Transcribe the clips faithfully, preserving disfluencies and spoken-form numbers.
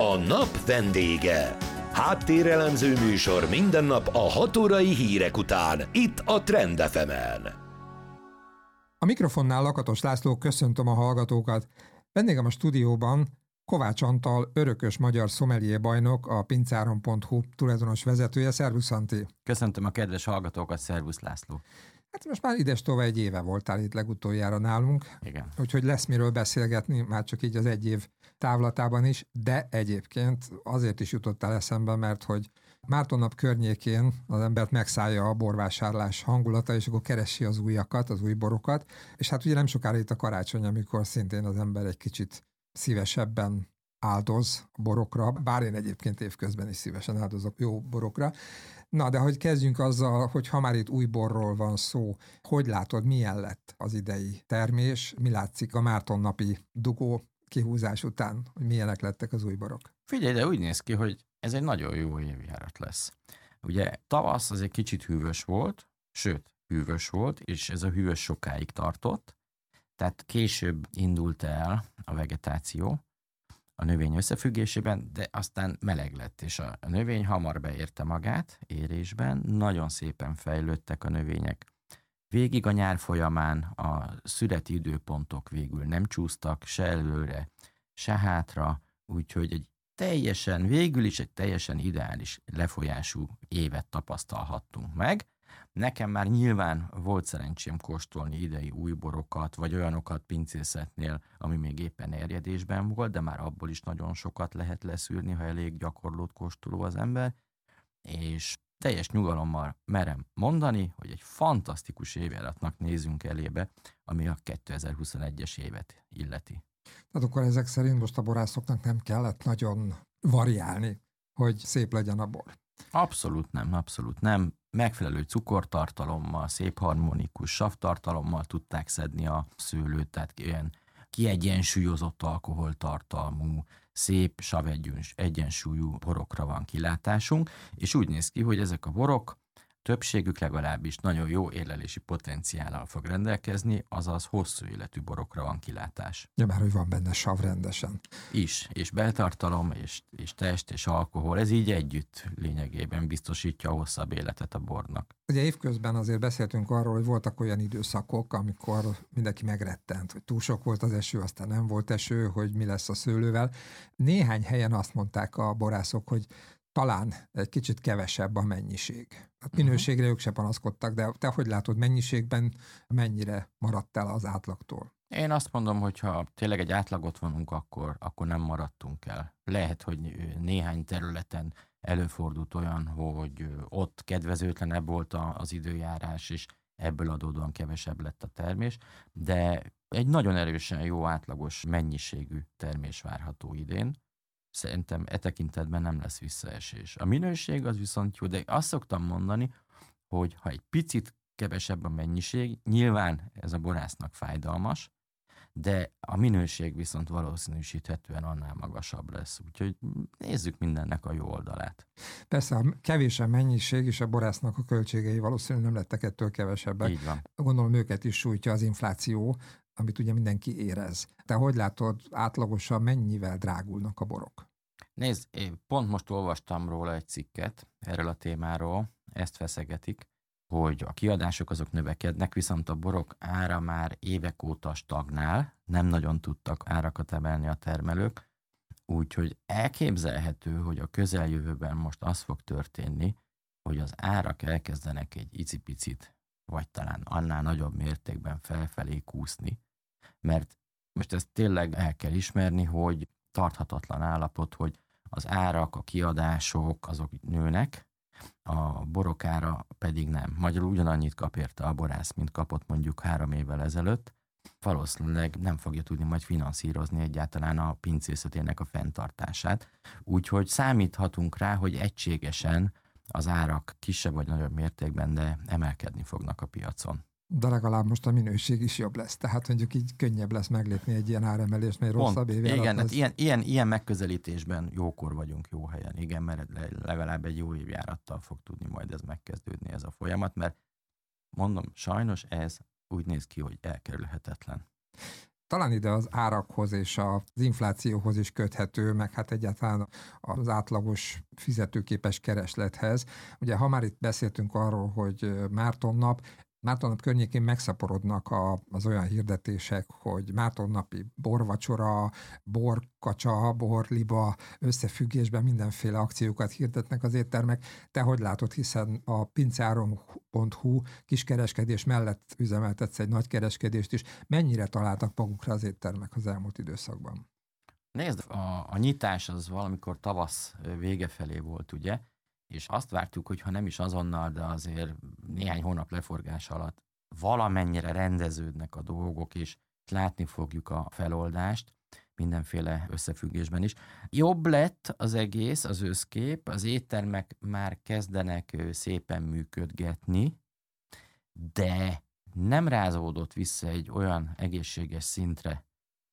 A nap vendége. Háttérelemző műsor minden nap a hat órai hírek után, itt a Trend ef emen. A mikrofonnál Lakatos László, köszöntöm a hallgatókat. Vendégem a stúdióban Kovács Antal, örökös magyar szomelié bajnok, a pincáron pont hu tulajdonos vezetője. Szervusz, Antti! Köszöntöm a kedves hallgatókat, szervusz László! Hát most már idestova egy éve voltál itt legutoljára nálunk. Igen. Úgyhogy lesz miről beszélgetni, már csak így az egy év távlatában is, de egyébként azért is jutottál eszembe, mert hogy Mártonnap környékén az embert megszállja a borvásárlás hangulata, és akkor keresi az újakat, az új borokat, és hát ugye nem sokára itt a karácsony, amikor szintén az ember egy kicsit szívesebben áldoz a borokra, bár én egyébként évközben is szívesen áldozok jó borokra. Na, de hogy kezdjünk azzal, hogy ha már itt új borról van szó, hogy látod, milyen lett az idei termés, mi látszik a Mártonnapi dugó kihúzás után, hogy milyenek lettek az új borok? Figyelj, de úgy néz ki, hogy ez egy nagyon jó évjárat lesz. Ugye tavasz az egy kicsit hűvös volt, sőt, hűvös volt, és ez a hűvös sokáig tartott, tehát később indult el a vegetáció a növény összefüggésében, de aztán meleg lett, és a növény hamar beérte magát érésben, nagyon szépen fejlődtek a növények. Végig a nyár folyamán a szüreti időpontok végül nem csúsztak se előre, se hátra, úgyhogy egy teljesen, végül is egy teljesen ideális lefolyású évet tapasztalhattunk meg. Nekem már nyilván volt szerencsém kóstolni idei új borokat, vagy olyanokat pincészetnél, ami még éppen erjedésben volt, de már abból is nagyon sokat lehet leszűrni, ha elég gyakorlót kóstoló az ember, és teljes nyugalommal merem mondani, hogy egy fantasztikus évjáratnak nézünk elébe, ami a kétezer-huszonegyes évet illeti. Tehát akkor ezek szerint most a borászoknak nem kellett nagyon variálni, hogy szép legyen a bor. Abszolút nem, abszolút nem. Megfelelő cukortartalommal, szép harmonikus savtartalommal tudták szedni a szőlőt, tehát ilyen kiegyensúlyozott alkoholtartalmú, szép savegyensúlyú borokra van kilátásunk, és úgy néz ki, hogy ezek a borok többségük legalábbis nagyon jó érlelési potenciállal fog rendelkezni, azaz hosszú életű borokra van kilátás. Ja, már hogy van benne sav rendesen. Is, és beltartalom, és, és test, és alkohol, ez így együtt lényegében biztosítja a hosszabb életet a bornak. Ugye évközben azért beszéltünk arról, hogy voltak olyan időszakok, amikor mindenki megrettent, hogy túl sok volt az eső, aztán nem volt eső, hogy mi lesz a szőlővel. Néhány helyen azt mondták a borászok, hogy talán egy kicsit kevesebb a mennyiség. Hát minőségre ők se panaszkodtak, de te hogy látod, mennyiségben mennyire maradt el az átlagtól? Én azt mondom, hogy ha tényleg egy átlagot vonunk, akkor, akkor nem maradtunk el. Lehet, hogy néhány területen előfordult olyan, hogy ott kedvezőtlenebb volt az időjárás, és ebből adódóan kevesebb lett a termés, de egy nagyon erősen jó átlagos mennyiségű termés várható idén. Szerintem e tekintetben nem lesz visszaesés. A minőség az viszont jó, de azt szoktam mondani, hogy ha egy picit kevesebb a mennyiség, nyilván ez a borásznak fájdalmas, de a minőség viszont valószínűsíthetően annál magasabb lesz. Úgyhogy nézzük mindennek a jó oldalát. Persze, a kevés a mennyiség és a borásznak a költségei valószínűleg nem lettek ettől kevesebbek. Így van. Gondolom őket is sújtja az infláció, amit ugye mindenki érez. Te hogy látod, átlagosan mennyivel drágulnak a borok? Nézd, én pont most olvastam róla egy cikket erről a témáról, ezt feszegetik, hogy a kiadások azok növekednek, viszont a borok ára már évek óta stagnál, nem nagyon tudtak árakat emelni a termelők, úgyhogy elképzelhető, hogy a közeljövőben most az fog történni, hogy az árak elkezdenek egy icipicit, vagy talán annál nagyobb mértékben felfelé kúszni, mert most ezt tényleg el kell ismerni, hogy tarthatatlan állapot, hogy az árak, a kiadások, azok nőnek, a borok ára pedig nem. Magyarul ugyanannyit kap érte a borász, mint kapott mondjuk három évvel ezelőtt. Valószínűleg nem fogja tudni majd finanszírozni egyáltalán a pincészetének a fenntartását. Úgyhogy számíthatunk rá, hogy egységesen az árak kisebb vagy nagyobb mértékben, de emelkedni fognak a piacon. De legalább most a minőség is jobb lesz. Tehát mondjuk így könnyebb lesz meglépni egy ilyen áremelést, mert rosszabb évjárat. Igen, hát az... ilyen, ilyen, ilyen megközelítésben jókor vagyunk, jó helyen. Igen, mert legalább egy jó évjárattal fog tudni majd ez megkezdődni, ez a folyamat, mert mondom, sajnos ez úgy néz ki, hogy elkerülhetetlen. talán ide az árakhoz és az inflációhoz is köthető, meg hát egyáltalán az átlagos fizetőképes kereslethez. Ugye ha már itt beszéltünk arról, hogy Mártonnap, Mártonnap környékén megszaporodnak a, az olyan hirdetések, hogy Mártonnapi borvacsora, borkacsa, borliba összefüggésben mindenféle akciókat hirdetnek az éttermek. Te hogy látod, hiszen a pinceáron pont hu kiskereskedés mellett üzemeltetsz egy nagy kereskedést is. Mennyire találtak magukra az éttermek az elmúlt időszakban? Nézd, a, a nyitás az valamikor tavasz vége felé volt, ugye? És azt vártuk, hogy ha nem is azonnal, de azért néhány hónap leforgás alatt valamennyire rendeződnek a dolgok, és látni fogjuk a feloldást mindenféle összefüggésben is. Jobb lett az egész, az összkép, az éttermek már kezdenek szépen működgetni, de nem rázódott vissza egy olyan egészséges szintre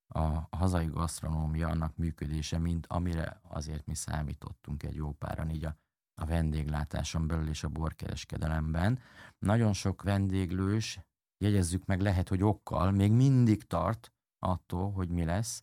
a hazai gasztronómia, annak működése, mint amire azért mi számítottunk egy jó páran, így a a vendéglátáson belül és a borkereskedelemben. Nagyon sok vendéglős, jegyezzük meg, lehet, hogy okkal, még mindig tart attól, hogy mi lesz,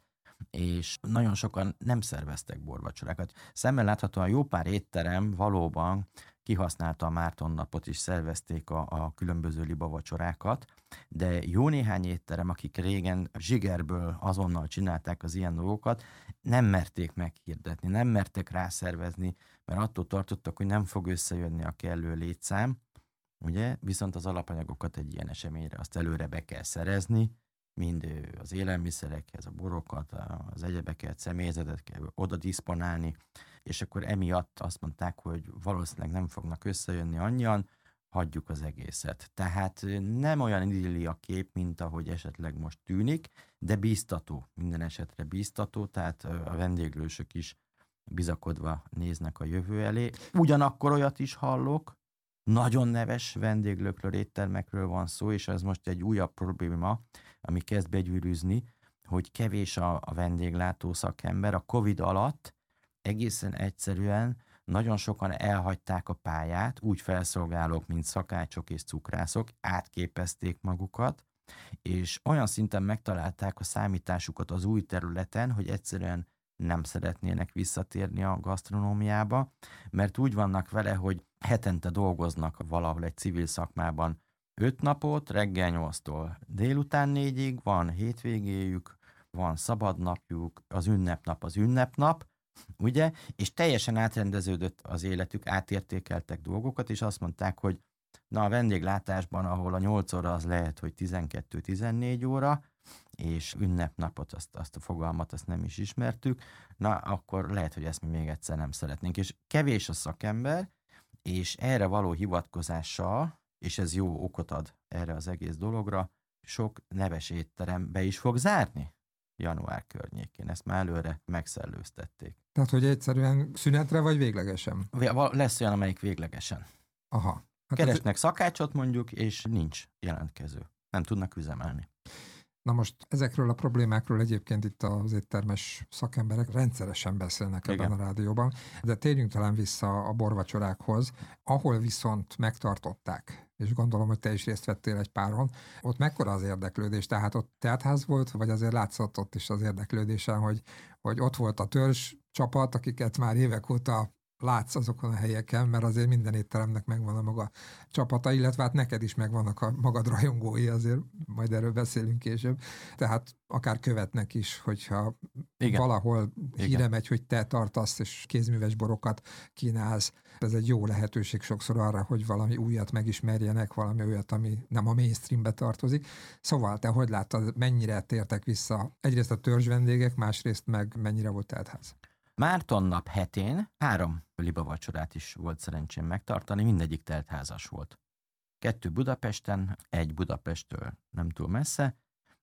és nagyon sokan nem szerveztek borvacsorákat. Szemmel láthatóan jó pár étterem valóban kihasználta a Mártonnapot, és szervezték a, a különböző libavacsorákat, de jó néhány étterem, akik régen zsigerből azonnal csinálták az ilyen dolgokat, nem merték meghirdetni, nem mertek rászervezni, mert attól tartottak, hogy nem fog összejönni a kellő létszám, ugye? Viszont az alapanyagokat egy ilyen eseményre azt előre be kell szerezni, mind az élelmiszerekhez, a borokat, az egyebeket, személyzetet kell oda diszponálni, és akkor emiatt azt mondták, hogy valószínűleg nem fognak összejönni annyian, hagyjuk az egészet. Tehát nem olyan idilli a kép, mint ahogy esetleg most tűnik, de bíztató, minden esetre bíztató, tehát a vendéglősök is bizakodva néznek a jövő elé. Ugyanakkor olyat is hallok, nagyon neves vendéglőkről, éttermekről van szó, és ez most egy újabb probléma, ami kezd begyűrűzni, hogy kevés a, a vendéglátó szakember. A Covid alatt egészen egyszerűen nagyon sokan elhagyták a pályát, úgy felszolgálók, mint szakácsok és cukrászok, átképezték magukat, és olyan szinten megtalálták a számításukat az új területen, hogy egyszerűen nem szeretnének visszatérni a gasztronómiába, mert úgy vannak vele, hogy hetente dolgoznak valahol egy civil szakmában öt napot, reggel nyolctól délután négyig, van hétvégéjük, van szabadnapjuk, az ünnepnap az ünnepnap, ugye? És teljesen átrendeződött az életük, átértékeltek dolgokat, és azt mondták, hogy na a vendéglátásban, ahol a nyolc óra az lehet, hogy tizenkettő-tizennégy óra, és ünnepnapot, azt, azt a fogalmat, azt nem is ismertük, na akkor lehet, hogy ezt mi még egyszer nem szeretnénk. És kevés a szakember, és erre való hivatkozással, és ez jó okot ad erre az egész dologra, sok neves étterem be is fog zárni január környékén. Ezt már előre megszellőztették. Tehát, hogy egyszerűen szünetre vagy véglegesen? Lesz olyan, amelyik véglegesen. Aha. Hát Keresnek ez... szakácsot mondjuk, és nincs jelentkező. Nem tudnak üzemelni. Na most ezekről a problémákról egyébként itt az éttermes szakemberek rendszeresen beszélnek ebben Igen. a rádióban, de térjünk talán vissza a borvacsorákhoz, ahol viszont megtartották, és gondolom, hogy te is részt vettél egy páron, ott mekkora az érdeklődés? Tehát ott teltház volt, vagy azért látszott ott is az érdeklődésen, hogy, hogy ott volt a törzs csapat, akiket már évek óta látsz azokon a helyeken, mert azért minden étteremnek megvan a maga csapata, illetve hát neked is megvannak a magad rajongói, azért majd erről beszélünk később. Tehát akár követnek is, hogyha Igen. valahol híre Igen. megy, hogy te tartasz és kézműves borokat kínálsz. Ez egy jó lehetőség sokszor arra, hogy valami újat megismerjenek, valami olyat, ami nem a mainstreambe tartozik. Szóval te hogy láttad, mennyire tértek vissza egyrészt a törzs vendégek, másrészt meg mennyire volt teltház? Mártonnap hetén három libavacsorát is volt szerencsém megtartani, mindegyik teltházas volt. Kettő Budapesten, egy Budapesttől nem túl messze,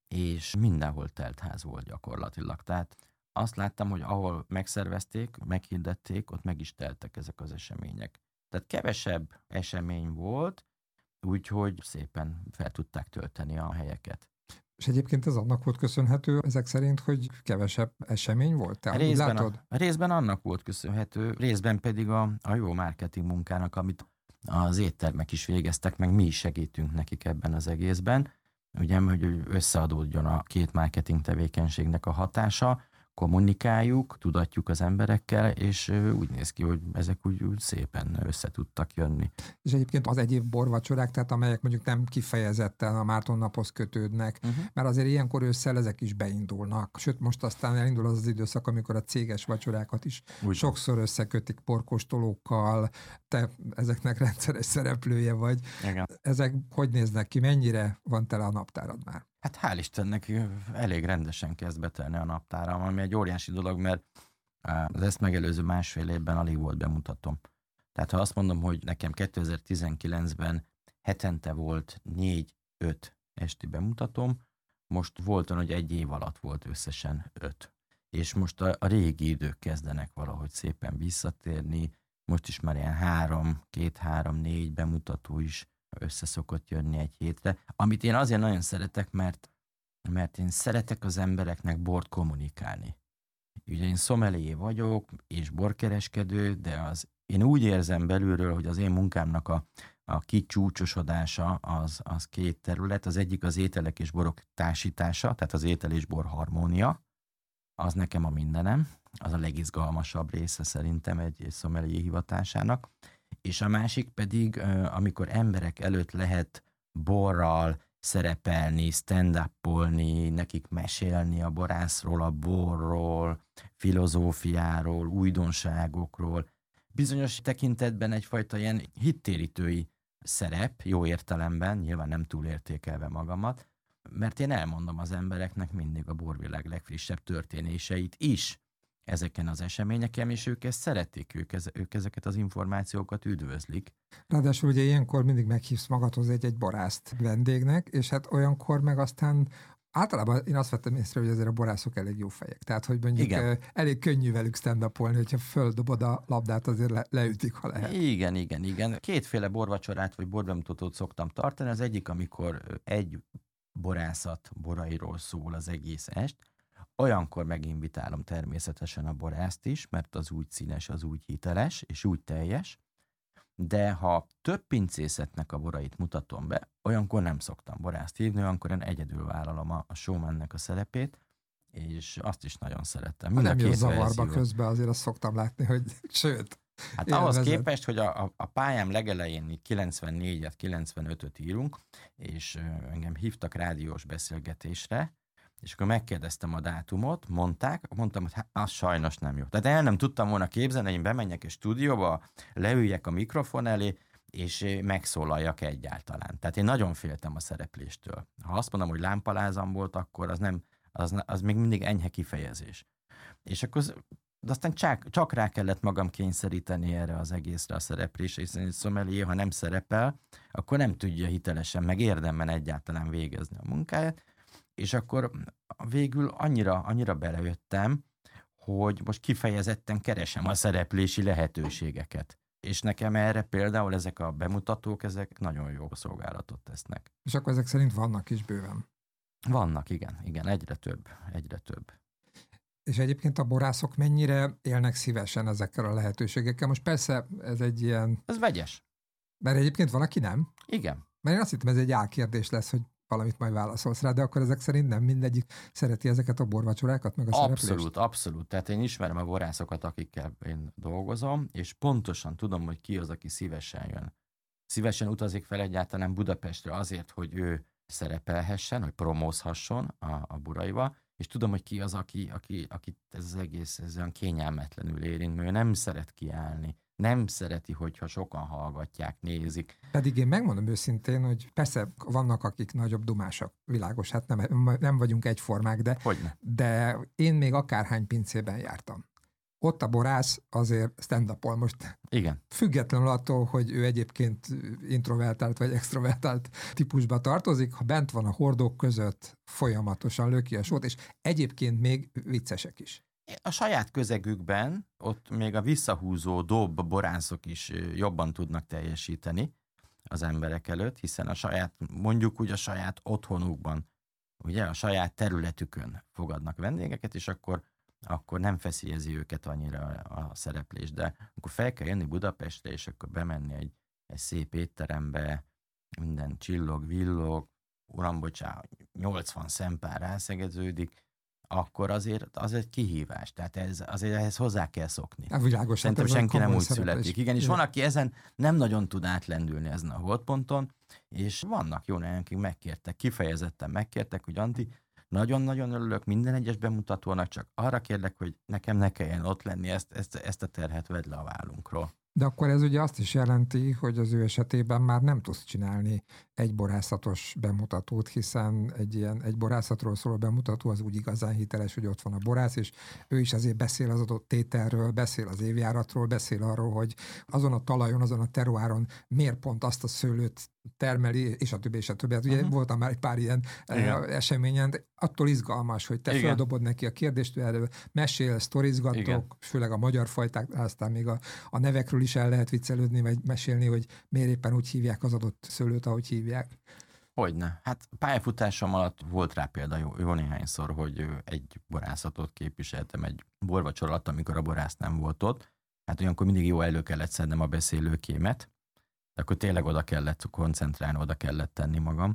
és mindenhol teltház volt gyakorlatilag. Tehát azt láttam, hogy ahol megszervezték, meghirdették, ott meg is teltek ezek az események. Tehát kevesebb esemény volt, úgyhogy szépen fel tudták tölteni a helyeket. És egyébként ez annak volt köszönhető ezek szerint, hogy kevesebb esemény volt? Te részben, látod? A, részben annak volt köszönhető, részben pedig a, a jó marketing munkának, amit az éttermek is végeztek, meg mi is segítünk nekik ebben az egészben. ugye, hogy összeadódjon a két marketing tevékenységnek a hatása, kommunikáljuk, tudatjuk az emberekkel, és úgy néz ki, hogy ezek úgy, úgy szépen össze tudtak jönni. És egyébként az egyéb borvacsorák, tehát amelyek mondjuk nem kifejezetten a Márton naphoz kötődnek, uh-huh. mert azért ilyenkor ősszel ezek is beindulnak. Sőt, most aztán elindul az az időszak, amikor a céges vacsorákat is úgy sokszor összekötik porkóstolókkal, te ezeknek rendszeres szereplője vagy. Igen. Ezek hogy néznek ki? Mennyire van tele a naptárad már? Hát hál' Istennek elég rendesen kezd betelni a naptáram, ami egy óriási dolog, mert az ezt megelőző másfél évben alig volt bemutatom. Tehát ha azt mondom, hogy nekem kétezer-tizenkilencben hetente volt négy-öt esti bemutatom, most volt olyan, hogy egy év alatt volt összesen öt. És most a, a régi idők kezdenek valahogy szépen visszatérni, most is már ilyen három, két-három-négy bemutató is össze szokott jönni egy hétre, amit én azért nagyon szeretek, mert, mert én szeretek az embereknek bort kommunikálni. Ugye én szomelié vagyok, és borkereskedő, de az, én úgy érzem belülről, hogy az én munkámnak a, a kicsúcsosodása az, az két terület. Az egyik az ételek és borok társítása, tehát az étel és bor harmónia, az nekem a mindenem, az a legizgalmasabb része szerintem egy, egy szomelié hivatásának. És a másik pedig, amikor emberek előtt lehet borral szerepelni, stand-upolni, nekik mesélni a borászról, a borról, filozófiáról, újdonságokról. Bizonyos tekintetben egyfajta ilyen hittérítői szerep, jó értelemben, nyilván nem túlértékelve magamat, mert én elmondom az embereknek mindig a borvilág legfrissebb történéseit is ezeken az eseményeken, és ők ezt szeretik, ők, ez, ők ezeket az információkat üdvözlik. Ráadásul ugye ilyenkor mindig meghívsz magadhoz egy-egy borászt vendégnek, és hát olyankor meg aztán általában én azt vettem észre, hogy azért a borászok elég jó fejek. Tehát, hogy mondjuk igen. elég könnyű velük stand-upolni, hogyha földobod a labdát, azért le, leütik, ha lehet. Igen, igen, igen. Kétféle borvacsorát vagy borbemutatót szoktam tartani. Az egyik, amikor egy borászat borairól szól az egész est, olyankor meginvitálom természetesen a borászt is, mert az úgy színes, az úgy hiteles, és úgy teljes, de ha több pincészetnek a borait mutatom be, olyankor nem szoktam borászt hívni, olyankor én egyedül vállalom a, a showmannek a szerepét, és azt is nagyon szerettem. Ha nem jön zavarba közben, azért azt szoktam látni, hogy sőt. Hát ahhoz képest, hogy a, a, a pályám legelején kilencvennégyet, kilencvenötöt írunk, és engem hívtak rádiós beszélgetésre, és akkor megkérdeztem a dátumot, mondták, mondtam, hogy hát az sajnos nem jó. Tehát el nem tudtam volna képzelni, hogy én bemenjek a stúdióba, leüljek a mikrofon elé, és megszólaljak egyáltalán. Tehát én nagyon féltem a szerepléstől. Ha azt mondom, hogy lámpalázam volt, akkor az, nem, az, az még mindig enyhe kifejezés. És akkor de aztán csak, csak rá kellett magam kényszeríteni erre az egészre a szereplésre, hiszen egy szomelié, ha nem szerepel, akkor nem tudja hitelesen, meg érdemben egyáltalán végezni a munkáját, és akkor végül annyira, annyira belejöttem, hogy most kifejezetten keresem a szereplési lehetőségeket. És nekem erre például ezek a bemutatók, ezek nagyon jó szolgálatot tesznek. És akkor ezek szerint vannak is bőven? Vannak, igen, igen, egyre több, egyre több. És egyébként a borászok mennyire élnek szívesen ezekkel a lehetőségekkel? Most persze ez egy ilyen... Ez vegyes. Mert egyébként van, aki nem. Igen. Mert én azt hittem, ez egy álkérdés lesz, hogy valamit majd válaszolsz rá, de akkor ezek szerint nem mindegyik szereti ezeket a borvacsorákat, meg a szereplést? Abszolút, abszolút. Tehát én ismerem a borászokat, akikkel én dolgozom, és pontosan tudom, hogy ki az, aki szívesen jön. Szívesen utazik fel egyáltalán Budapestre azért, hogy ő szerepelhessen, hogy promózhasson a, a buraival, és tudom, hogy ki az, aki, aki, aki ez az egész ez olyan kényelmetlenül érint, mert ő nem szeret kiállni. Nem szereti, hogyha sokan hallgatják, nézik. Pedig én megmondom őszintén, hogy persze vannak, akik nagyobb dumásak, világos, hát nem, nem vagyunk egyformák, de, de én még akárhány pincében jártam. Ott a borász azért stand-upol most. Igen. Függetlenül attól, hogy ő egyébként introvertált vagy extrovertált típusba tartozik, ha bent van a hordók között, folyamatosan löki a sót, és egyébként még viccesek is. A saját közegükben ott még a visszahúzó dob borászok is jobban tudnak teljesíteni az emberek előtt, hiszen a saját, mondjuk úgy a saját otthonukban, ugye a saját területükön fogadnak vendégeket, és akkor, akkor nem feszélyezi őket annyira a, a szereplés. De akkor fel kell jönni Budapestre, és akkor bemenni egy, egy szép étterembe, minden csillog, villog, uram, bocsánat, nyolcvan szempár rászegeződik, akkor azért az egy kihívás. Tehát ez, azért ehhez hozzá kell szokni. A világos. Szerintem senki nem úgy születik. Is. Igen, és van, aki ezen nem nagyon tud átlendülni ezen a holdponton, és vannak jó néhány, akik megkértek, kifejezetten megkértek, hogy Andi, nagyon-nagyon örülök minden egyes bemutatónak, csak arra kérlek, hogy nekem ne kelljen ott lenni, ezt, ezt, ezt a terhet vedd le a vállunkról. De akkor ez ugye azt is jelenti, hogy az ő esetében már nem tudsz csinálni egy borászatos bemutatót, hiszen egy ilyen egy borászatról szóló bemutató az úgy igazán hiteles, hogy ott van a borász, és ő is azért beszél az adott tételről, beszél az évjáratról, beszél arról, hogy azon a talajon, azon a teruáron miért pont azt a szőlőt termeli, és a többi, és a többi. Hát ugye uh-huh. voltam már egy pár ilyen Igen. eseményen, de attól izgalmas, hogy te Igen. földobod neki a kérdést, erről mesél, sztorizgattok, Igen. főleg a magyar fajták, aztán még a, a nevekről is el lehet viccelődni, vagy mesélni, hogy miért éppen úgy hívják az adott szőlőt, ahogy hívják. Hogyne. Hát pályafutásom alatt volt rá példa jó, jó néhányszor, hogy egy borászatot képviseltem egy borvacsor alatt, amikor a borász nem volt ott. Hát olyankor mindig jó elő kellett szednem a beszélőkémet, de akkor tényleg oda kellett koncentrálni, oda kellett tenni magam.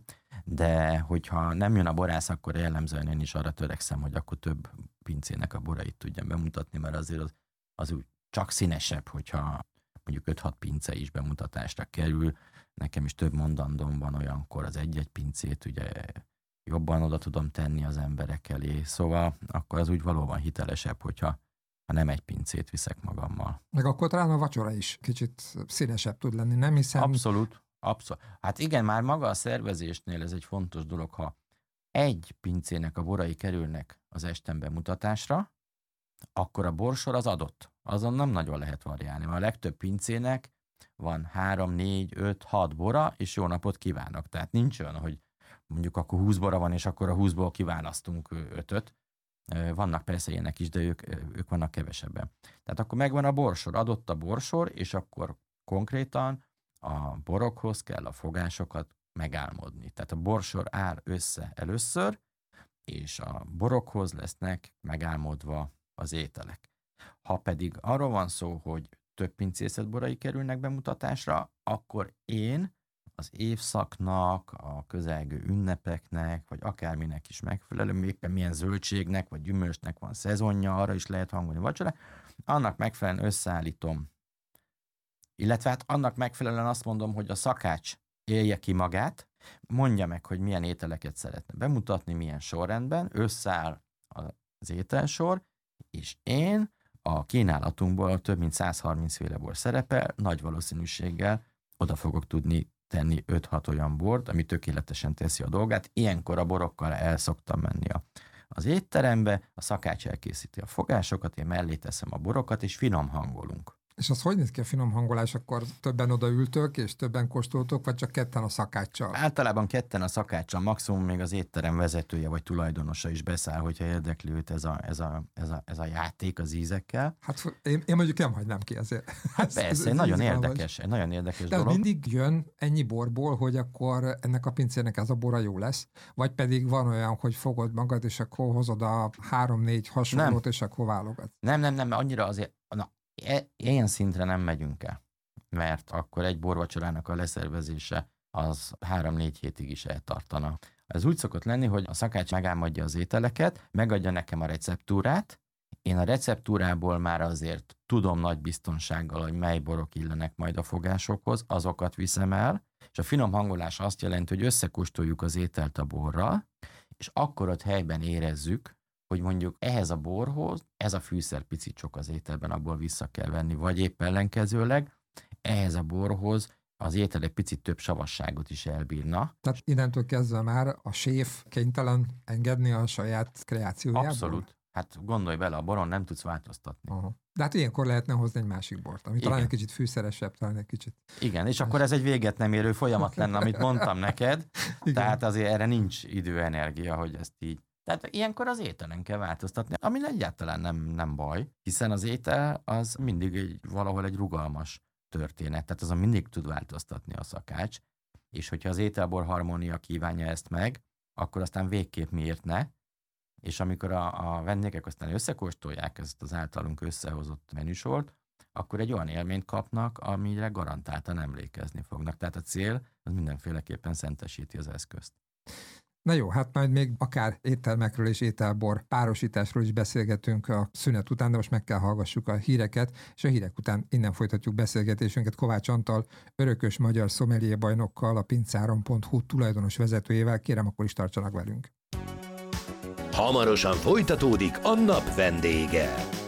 De hogyha nem jön a borász, akkor jellemzően én is arra törekszem, hogy akkor több pincének a borait tudjam bemutatni, mert azért az, az úgy csak színesebb, hogyha mondjuk öt-hat pince is bemutatásra kerül. Nekem is több mondandóm van olyankor, az egy-egy pincét ugye jobban oda tudom tenni az emberek elé. Szóval akkor az úgy valóban hitelesebb, hogyha ha nem egy pincét viszek magammal. Meg akkor talán a vacsora is kicsit színesebb tud lenni, nem hiszem? Abszolút, abszolút. Hát igen, már maga a szervezésnél ez egy fontos dolog, ha egy pincének a borai kerülnek az esten bemutatásra, akkor a borsor az adott. Azon nem nagyon lehet variálni, mert a legtöbb pincének van három, négy, öt, hat bora, és jó napot kívánok. Tehát nincs olyan, hogy mondjuk akkor húsz bora van, és akkor a húszból kiválasztunk ötöt. Vannak persze ilyenek is, de ők, ők vannak kevesebben. Tehát akkor megvan a borsor, adott a borsor, és akkor konkrétan a borokhoz kell a fogásokat megálmodni. Tehát a borsor áll össze először, és a borokhoz lesznek megálmodva az ételek. Ha pedig arról van szó, hogy több pincészet borai kerülnek bemutatásra, akkor én az évszaknak, a közelgő ünnepeknek, vagy akárminek is megfelelő, éppen milyen zöldségnek, vagy gyümölcsnek van szezonja, arra is lehet hangolni vacsora, annak megfelelően összeállítom. Illetve hát annak megfelelően azt mondom, hogy a szakács élje ki magát, mondja meg, hogy milyen ételeket szeretne bemutatni, milyen sorrendben, összeáll az ételsor, és én a kínálatunkból több mint száz harminc féle bor szerepel, nagy valószínűséggel oda fogok tudni tenni öt-hat olyan bort, ami tökéletesen teszi a dolgát. Ilyenkor a borokkal el szoktam menni a, az étterembe, a szakács elkészíti a fogásokat, én mellé teszem a borokat, és finom hangolunk. És az hogy néz ki a finom hangolás? Akkor többen odaültök, és többen kóstoltok, vagy csak ketten a szakáccsal? Általában ketten a szakáccsal, maximum még az étterem vezetője vagy tulajdonosa is beszáll, hogyha érdekli őt ez a, ez a, ez a, ez a játék az ízekkel. Hát én, én mondjuk nem hagynám ki ezért. Hát persze, ez, ez nagyon érdekes, egy nagyon érdekes de dolog. mindig jön ennyi borból, hogy akkor ennek a pincének ez a bora jó lesz, vagy pedig van olyan, hogy fogod magad, és akkor hozod a három-négy hasonlót, nem. És akkor válogat. Nem, nem, nem, annyira azért, na, ilyen szintre nem megyünk el, mert akkor egy borvacsorának a leszervezése az három-négy hétig is eltartana. Ez úgy szokott lenni, hogy a szakács megálmodja az ételeket, megadja nekem a receptúrát, én a receptúrából már azért tudom nagy biztonsággal, hogy mely borok illenek majd a fogásokhoz, azokat viszem el, és a finom hangolás azt jelenti, hogy összekóstoljuk az ételt a borral, és akkor ott helyben érezzük, hogy mondjuk ehhez a borhoz, ez a fűszer picit sok az ételben, abból vissza kell venni, vagy épp ellenkezőleg, ehhez a borhoz az étel egy picit több savasságot is elbírna. Tehát innentől kezdve már a séf kénytelen engedni a saját kreációjából? Abszolút. Hát gondolj bele, a boron nem tudsz változtatni. Aha. De hát ilyenkor lehetne hozni egy másik bort, ami Igen. talán egy kicsit fűszeresebb, talán egy kicsit. Igen, és akkor ez egy véget nem érő folyamat lenne, amit mondtam neked. Igen. Tehát azért erre nincs idő, energia, hogy ezt így. Tehát ilyenkor az ételen kell változtatni, ami egyáltalán nem, nem baj, hiszen az étel az mindig egy, valahol egy rugalmas történet, tehát azon mindig tud változtatni a szakács, és hogyha az ételbor harmónia kívánja ezt meg, akkor aztán végképp miért ne, és amikor a, a vendégek aztán összekóstolják ezt az általunk összehozott menüsort, akkor egy olyan élményt kapnak, amire garantáltan emlékezni fognak. Tehát a cél az mindenféleképpen szentesíti az eszközt. Na jó, hát majd még akár éttermekről és ételbor párosításról is beszélgetünk a szünet után, de most meg kell hallgassuk a híreket, és a hírek után innen folytatjuk beszélgetésünket Kovács Antal, örökös magyar szomelié bajnokkal, a pincáron pont hu tulajdonos vezetőjével. Kérem, akkor is tartsanak velünk. Hamarosan folytatódik a nap vendége.